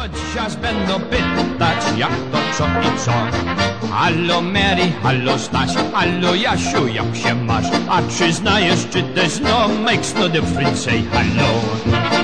Chociaż będą pytać, jak to, co i co. Hallo Mary, hallo Staś, hallo Jasiu, jak się masz? A czy znajesz, czy też no, makes no difference, say hallo.